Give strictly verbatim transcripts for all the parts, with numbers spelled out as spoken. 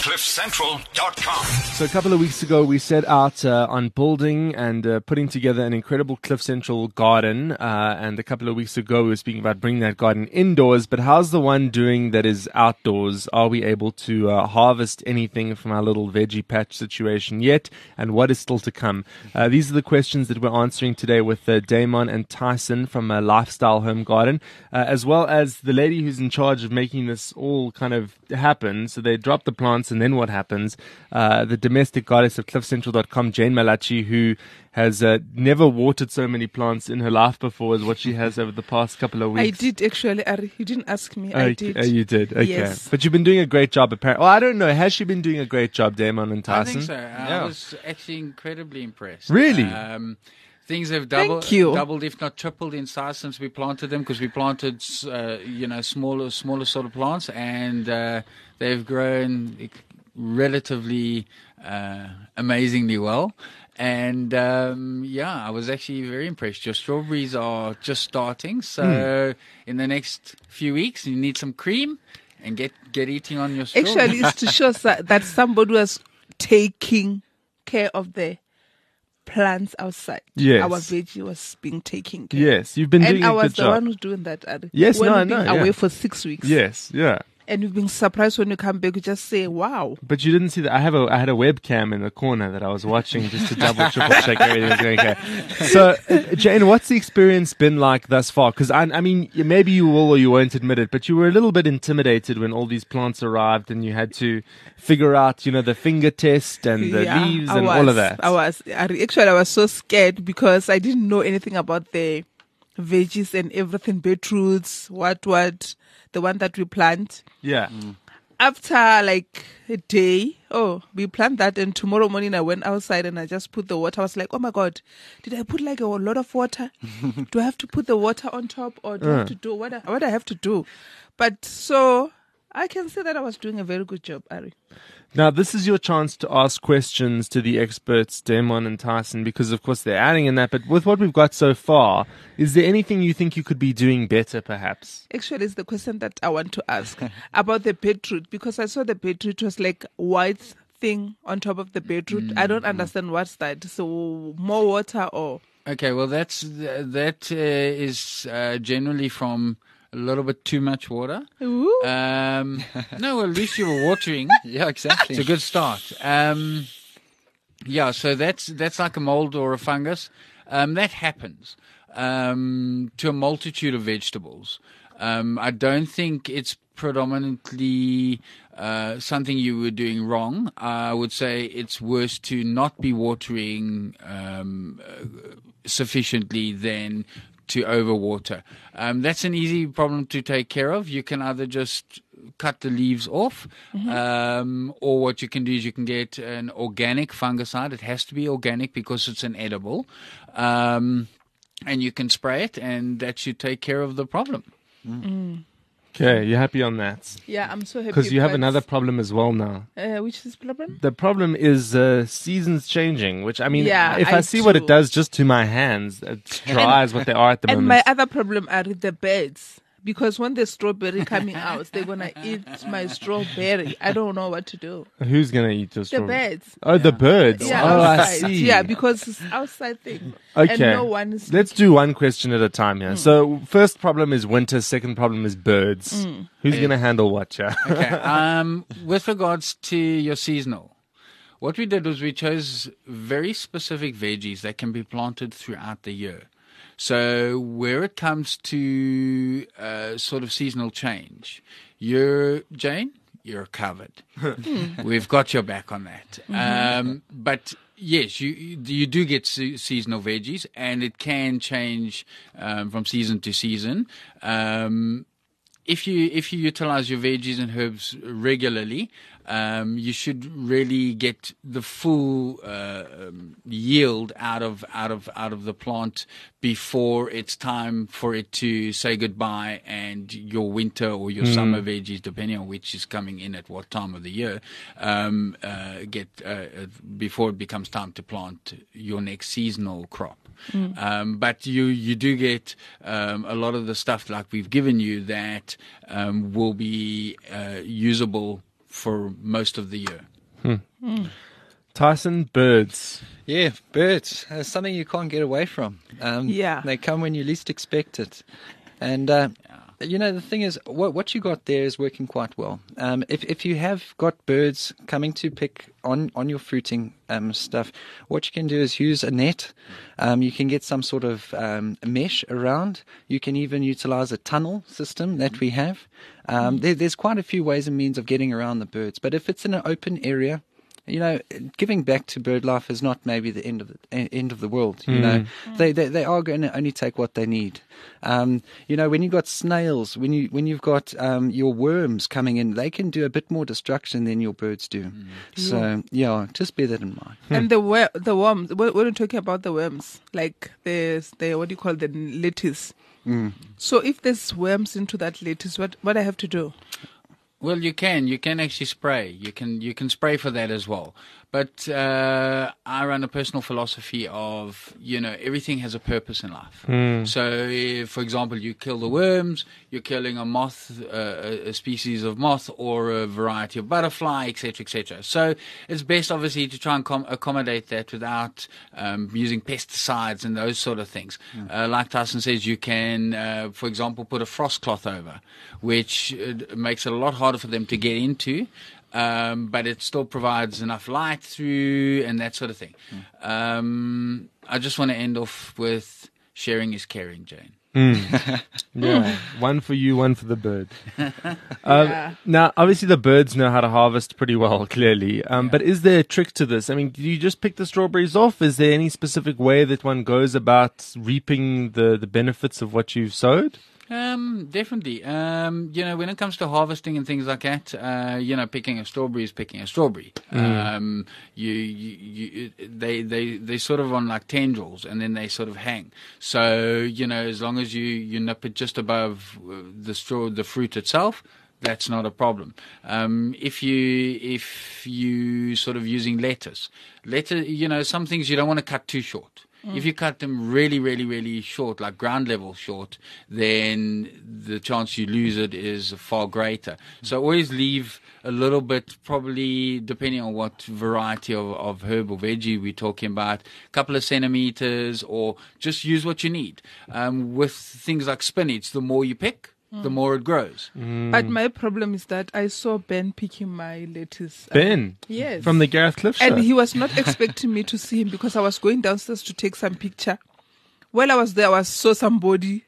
cliff central dot com. So a couple of weeks ago, we set out uh, on building and uh, putting together an incredible Cliff Central garden. Uh, and a couple of weeks ago, we were speaking about bringing that garden indoors. But how's the one doing that is outdoors? Are we able to uh, harvest anything from our little veggie patch situation yet? And what is still to come? Uh, these are the questions that we're answering today with uh, Damon and Tyson from uh, Lifestyle Home Garden, uh, as well as the lady who's in charge of making this all kind of happen. So they drop the plants, and then what happens? Uh, the domestic goddess of cliff central dot com, Jane Malachi, who has uh, never watered so many plants in her life before as what she has over the past couple of weeks. I did actually, Ari. You didn't ask me. Oh, I did. Oh, you did? Okay. Yes. But you've been doing a great job, apparently. Well, I don't know. Has she been doing a great job, Damon and Tyson? I think so. Uh, Yeah. I was actually incredibly impressed. Really? Um, things have doubled, Thank you. doubled, if not tripled, in size since we planted them, because we planted, uh, you know, smaller, smaller sort of plants, and uh, they've grown relatively uh, amazingly well. And um, yeah, I was actually very impressed. Your strawberries are just starting, so Mm. in the next few weeks, you need some cream and get get eating on your strawberries. Actually, it's to show sa- that somebody was taking care of the plants outside. Yes. Our veggie was being taken care. Yes, you've been And doing I a was good the job. one who's doing that. Ari. Yes, when no, I we've been know, yeah. away for six weeks. Yes, yeah. And you've been surprised when you come back. You just say, "Wow." But you didn't see that. I have a I had a webcam in the corner that I was watching just to double triple check everything was going okay. So, uh, Jane, what's the experience been like thus far? Because I, I mean, maybe you will or you won't admit it, but you were a little bit intimidated when all these plants arrived and you had to figure out, you know, the finger test and the Yeah, leaves I and was, all of that. I was I- actually I was so scared because I didn't know anything about the veggies and everything, beetroots, what what the one that we plant. Yeah. After like a day, oh, we plant that, and tomorrow morning I went outside and I just put the water. I was like, oh my God, did I put like a lot of water? Do I have to put the water on top, or do I have to do what? I, what I have to do? But so I can say that I was doing a very good job, Ari. Now, this is your chance to ask questions to the experts, Damon and Tyson, because, of course, they're adding in that. But with what we've got so far, is there anything you think you could be doing better, perhaps? Actually, it's the question that I want to ask about the beetroot, because I saw the beetroot was like white thing on top of the beetroot. I don't understand what's that. So more water or... Okay, well, that's that uh, is uh, generally from a little bit too much water. Ooh. Um, no, well, at least you were watering. Yeah, exactly. It's a good start. Um, yeah, so that's that's like a mold or a fungus. Um, that happens um, to a multitude of vegetables. Um, I don't think it's predominantly uh, something you were doing wrong. I would say it's worse to not be watering um, uh, sufficiently than to overwater. Um, that's an easy problem to take care of. You can either just cut the leaves off, um, or what you can do is you can get an organic fungicide. It has to be organic because it's an edible, um, and you can spray it, and that should take care of the problem. Okay, you're happy on that? Yeah, I'm so happy. Because you have but, another problem as well now. Uh, which is problem? The problem is uh, seasons changing, which, I mean, Yeah, if I, I see what it do. does just to my hands, it's dry as what they are at the And moment. my other problem are the birds. Because when the strawberry coming out, they're going to eat my strawberry. I don't know what to do. Who's going to eat your The strawberry? birds. Oh, the birds. Yeah, oh, I outside. see. Yeah, because it's outside thing. Okay. And no one is... Let's do one question at a time here. So, first problem is winter, second problem is birds. Mm. Who's going to handle what, yeah? Okay. Um, with regards to your seasonal, what we did was we chose very specific veggies that can be planted throughout the year. So where it comes to uh, sort of seasonal change, you're, Jane, you're covered. We've got your back on that. Um, but yes, you you do get se- seasonal veggies, and it can change um, from season to season. Um, if you if you utilize your veggies and herbs regularly, um, you should really get the full uh, um, yield out of out of out of the plant before it's time for it to say goodbye, and your winter or your mm. summer veggies, depending on which is coming in at what time of the year, um, uh, get uh, before it becomes time to plant your next seasonal crop. Mm. Um, but you, you do get um, a lot of the stuff like we've given you that um, will be uh, usable for most of the year. Tyson, birds. Yeah, birds. Uh, something you can't get away from. Um, Yeah. They come when you least expect it. And, uh, you know, the thing is, what, what you got there is working quite well. Um, if, if you have got birds coming to pick on, on your fruiting um, stuff, what you can do is use a net. Um, you can get some sort of um, mesh around. You can even utilize a tunnel system that we have. Um, there, there's quite a few ways and means of getting around the birds. But if it's in an open area, you know, giving back to bird life is not maybe the end of the end of the world. You know, they, they they are going to only take what they need. Um, you know, when you've got snails, when you when you've got um, your worms coming in, they can do a bit more destruction than your birds do. Mm. So yeah, just bear that in mind. And the wor- the worms. We're, we're talking about the worms, like there's the what do you call the lettuce. Mm. So if there's worms into that lettuce, what what I have to do? Well, you can. You can actually spray. You can you can spray for that as well. But uh, I run a personal philosophy of, you know, everything has a purpose in life. Mm. So, if, for example, you kill the worms, you're killing a moth, uh, a species of moth, or a variety of butterfly, et cetera, et cetera. So, it's best, obviously, to try and com- accommodate that without um, using pesticides and those sort of things. Mm. Uh, like Tyson says, you can, uh, for example, put a frost cloth over, which uh, makes it a lot harder for them to get into. Um, but it still provides enough light through and that sort of thing. Mm. Um, I just want to end off with sharing is caring, Jane. Mm. Yeah, one for you, one for the bird. Um, Yeah. Now, obviously, the birds know how to harvest pretty well, clearly. Um, Yeah. But is there a trick to this? I mean, do you just pick the strawberries off? Is there any specific way that one goes about reaping the, the benefits of what you've sowed? Um, definitely. Um, you know, when it comes to harvesting and things like that, uh, you know, picking a strawberry is picking a strawberry. Mm. Um, you, you, you, they, they, they sort of on like tendrils and then they sort of hang. So, you know, as long as you, you nip it just above uh, the straw, the fruit itself, that's not a problem. Um, if you, if you sort of using lettuce, lettuce, you know, some things you don't want to cut too short. If you cut them really, really, really short, like ground level short, then the chance you lose it is far greater. So always leave a little bit, probably depending on what variety of, of herb or veggie we're talking about, a couple of centimeters, or just use what you need. Um, with things like spinach, the more you pick, the more it grows. But my problem is that I saw Ben picking my lettuce. Ben? Yes. From the Gareth Cliff show? And he was not expecting me to see him because I was going downstairs to take some picture. While I was there, I was saw somebody.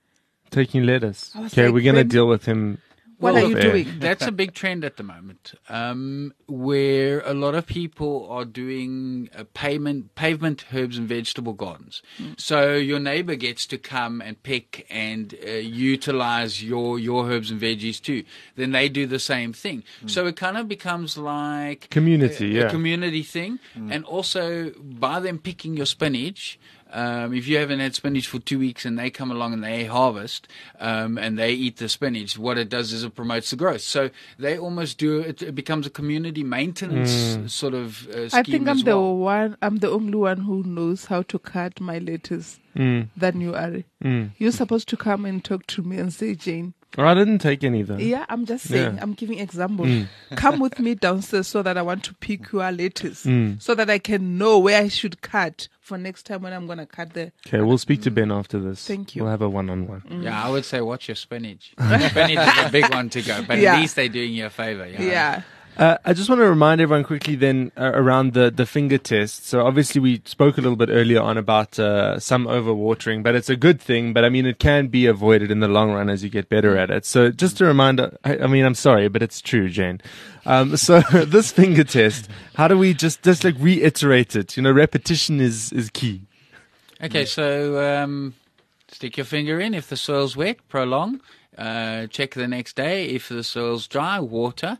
Taking lettuce. I was Okay, like, we're going to Ben, deal with him. What off are you air. doing? That's a big trend at the moment, um, where a lot of people are doing uh, pavement, pavement herbs and vegetable gardens. Mm. So your neighbor gets to come and pick and uh, utilize your, your herbs and veggies too. Then they do the same thing. Mm. So it kind of becomes like Community, a, yeah. a community thing. Mm. And also by them picking your spinach, Um, if you haven't had spinach for two weeks and they come along and they harvest um, and they eat the spinach, what it does is it promotes the growth. So they almost do it. It becomes a community maintenance Mm. sort of uh, scheme I think I'm as the well. one. I'm the only one who knows how to cut my lettuce Mm. than you are. Mm. You're supposed to come and talk to me and say, Jane. Oh, I didn't take any though. Yeah, I'm just saying. Yeah. I'm giving example. Mm. Come with me downstairs so that I want to pick your lettuce, Mm. so that I can know where I should cut for next time when I'm gonna cut the. Okay, we'll speak to Ben after this. Thank you. We'll have a one-on-one. Yeah, I would say watch your spinach. Spinach is a big one to go, but Yeah. at least they're doing you a favor. Yeah. Yeah. Uh, I just want to remind everyone quickly then uh, around the, the finger test. So obviously we spoke a little bit earlier on about uh, some overwatering, but it's a good thing. But I mean, it can be avoided in the long run as you get better at it. So just a reminder, I, I mean, I'm sorry, but it's true, Jane. Um, so this finger test, how do we just, just like reiterate it? You know, repetition is, is key. Okay, so um, stick your finger in. If the soil's wet, prolong. Uh, check the next day. If the soil's dry, water.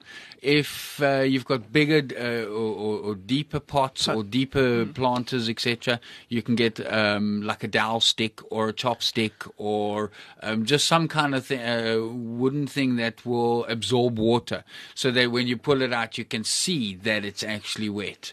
If uh, you've got bigger uh, or, or, or deeper pots or deeper planters, et cetera, you can get um, like a dowel stick or a chopstick or um, just some kind of th- uh, wooden thing that will absorb water, so that when you pull it out, you can see that it's actually wet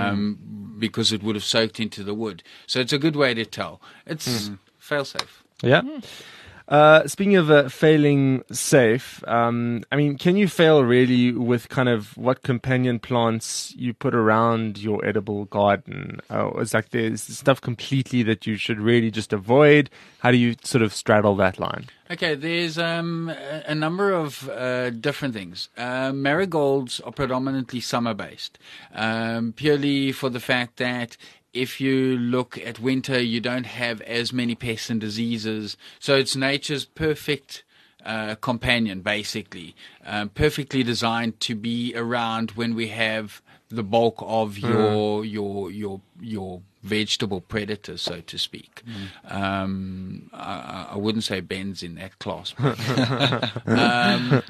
um, because it would have soaked into the wood. So it's a good way to tell. It's fail safe. Yeah. Uh, speaking of uh, failing safe, um, I mean, can you fail really with kind of what companion plants you put around your edible garden? Uh, it's like there's stuff completely that you should really just avoid. How do you sort of straddle that line? Okay, there's um, a, a number of uh, different things. Uh, marigolds are predominantly summer-based, um, purely for the fact that if you look at winter, you don't have as many pests and diseases. So it's nature's perfect uh, companion, basically, um, perfectly designed to be around when we have the bulk of your mm. your your your vegetable predators, so to speak. Mm. Um, I, I wouldn't say Ben's in that class, but, um,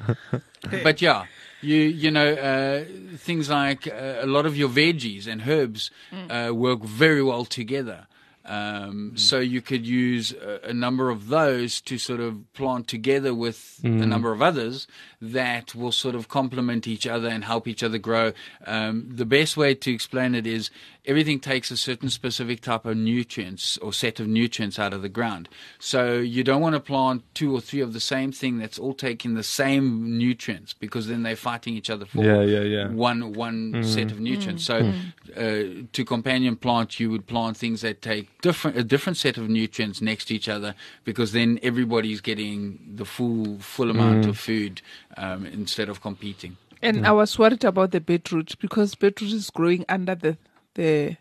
but yeah. You you know uh, things like uh, a lot of your veggies and herbs mm. uh, work very well together. Um, mm. So you could use a, a number of those to sort of plant together with mm. a number of others that will sort of complement each other and help each other grow. Um, the best way to explain it is everything takes a certain specific type of nutrients or set of nutrients out of the ground. So you don't want to plant two or three of the same thing that's all taking the same nutrients, because then they're fighting each other for yeah, yeah, yeah. one one mm. set of nutrients. Mm. So uh, to companion plant, you would plant things that take different a different set of nutrients next to each other, because then everybody's getting the full full amount mm. of food um, instead of competing. And yeah. I was worried about the beetroot, because beetroot is growing under the the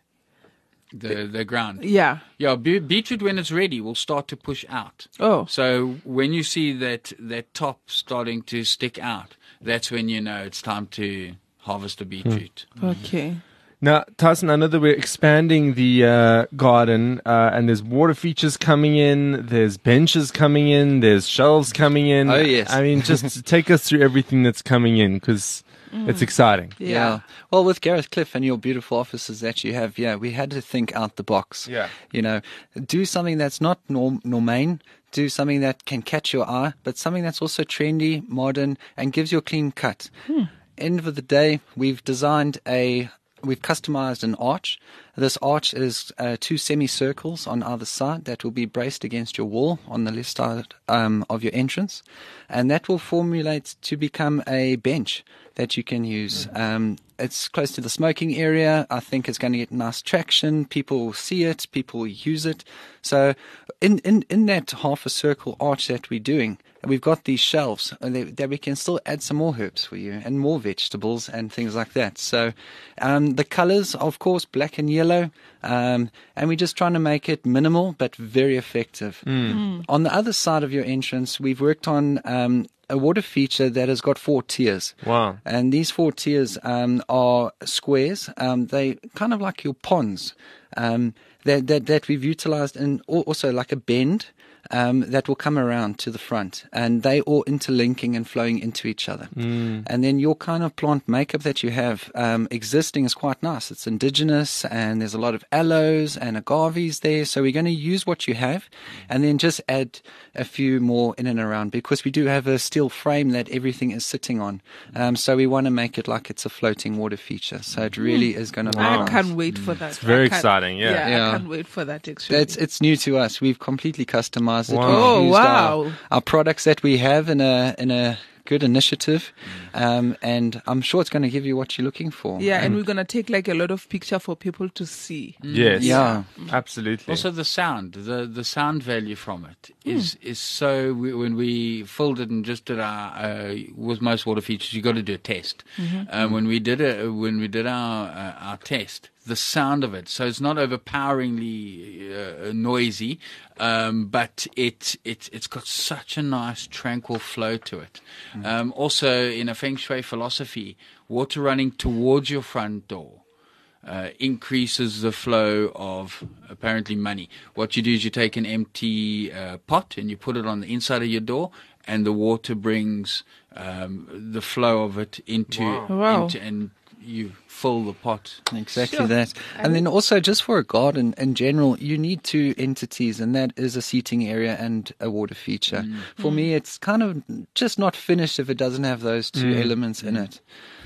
the, the ground. Yeah. Yeah, be- beetroot when it's ready will start to push out. Oh. So when you see that that top starting to stick out, that's when you know it's time to harvest a beetroot. Mm. Okay. Now, Tyson, I know that we're expanding the uh, garden, uh, and there's water features coming in, there's benches coming in, there's shelves coming in. Oh, yes. I mean, just take us through everything that's coming in, because mm. it's exciting. Yeah. yeah. Well, with Gareth Cliff and your beautiful offices that you have, yeah, we had to think out the box. Yeah. You know, do something that's not norm- normane, do something that can catch your eye, but something that's also trendy, modern, and gives you a clean cut. Hmm. End of the day, we've designed a... We've customized an arch. This arch is uh, two semicircles on either side that will be braced against your wall on the left side um, of your entrance. And that will formulate to become a bench that you can use. Um, it's close to the smoking area. I think it's going to get nice traction. People will see it. People will use it. So in, in, in that half a circle arch that we're doing, we've got these shelves that we can still add some more herbs for you and more vegetables and things like that. So um, the colors, of course, black and yellow, um, and we're just trying to make it minimal but very effective. Mm. Mm. On the other side of your entrance, we've worked on um, a water feature that has got four tiers. Wow. And these four tiers um, are squares. Um, they kind of like your ponds um, that, that, that we've utilized, and also like a bend. Um, that will come around to the front, and they all interlinking and flowing into each other. Mm. And then your kind of plant makeup that you have um, existing is quite nice. It's indigenous, and there's a lot of aloes and agaves there. So we're going to use what you have and then just add a few more in and around, because we do have a steel frame that everything is sitting on. Um, so we want to make it like it's a floating water feature. So it really is going to be Wow. I can't wait for that. It's very I can't- exciting, yeah. Yeah, Yeah. I can't wait for that, actually. It's it's new to us. We've completely customized it. Wow. We've Oh, used wow. Our, our products that we have in a in a good initiative, um, and I'm sure it's going to give you what you're looking for. Yeah, and we're going to take like a lot of picture for people to see. Yes. Yeah. Absolutely. Also, the sound, the the sound value from it is is so. We, when we filled it and just did our uh, with most water features, you got to do a test. Um, when we did it, when we did our uh, our test, the sound of it. So it's not overpoweringly uh, noisy, um, but it it it's got such a nice tranquil flow to it. Um, also, in a feng shui philosophy, water running towards your front door Uh, increases the flow of apparently money. What you do is you take an empty uh, pot and you put it on the inside of your door, and the water brings um, the flow of it into, Wow. into and you fill the pot. Exactly Sure. that. And then also, just for a garden in general, you need two entities, and that is a seating area and a water feature. For me, it's kind of just not finished if it doesn't have those two elements in it.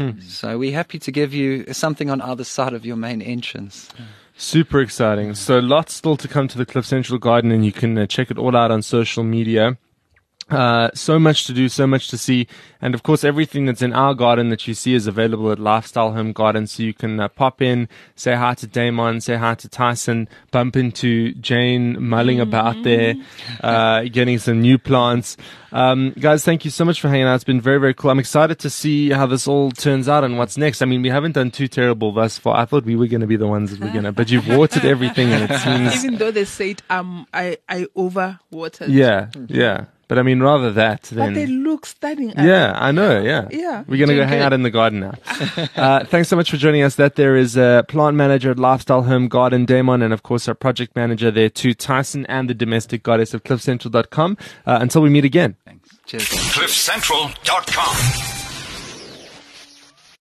So we're happy to give you something on either side of your main entrance. Super exciting. So lots still to come to the Cliff Central Garden, and you can uh, check it all out on social media. Uh, so much to do, so much to see. And of course, everything that's in our garden that you see is available at Lifestyle Home Garden. So you can uh, pop in, say hi to Damon, say hi to Tyson, bump into Jane mulling about there, uh, getting some new plants. Um, guys, thank you so much for hanging out. It's been very, very cool. I'm excited to see how this all turns out and what's next. I mean, we haven't done too terrible thus far. I thought we were going to be the ones that were going to, but you've watered everything and it seems... Even though they said um, I, I over watered. Yeah, yeah. But I mean, rather that than... But they look stunning. Yeah, I know, yeah. Yeah. We're going to go hang out in the garden now. uh, thanks so much for joining us. That there is a plant manager at Lifestyle Home Garden, Damon, and of course our project manager there too, Tyson, and the domestic goddess of cliff central dot com. Uh, until we meet again. Thanks. Cheers. cliff central dot com